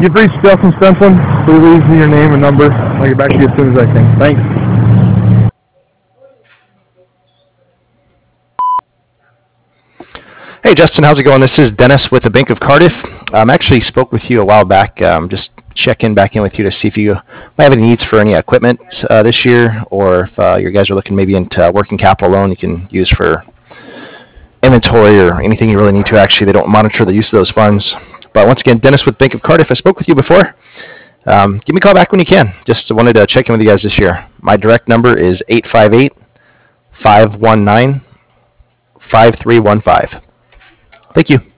You've reached Justin Stenson. Please leave me your name and number. I'll get back to you as soon as I can. Thanks. Hey Justin, how's it going? This is Dennis with the Bank of Cardiff. Actually spoke with you a while back. Just checking back in with you to see if you might have any needs for any equipment this year, or if you guys are looking maybe into working capital loan you can use for inventory or anything you really need to. Actually, they don't monitor the use of those funds. But once again, Dennis with Bank of Cardiff. I spoke with you before. Give me a call back when you can. Just wanted to check in with you guys this year. My direct number is 858-519-5315. Thank you.